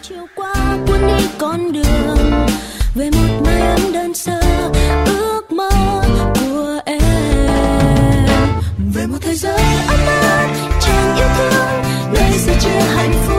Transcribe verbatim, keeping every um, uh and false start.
chiều qua cuốn đi con đường về một mái ấm đơn sơ, ước mơ của em về một thế giới ấm áp tràn yêu thương, nơi sẽ chia hạnh phúc.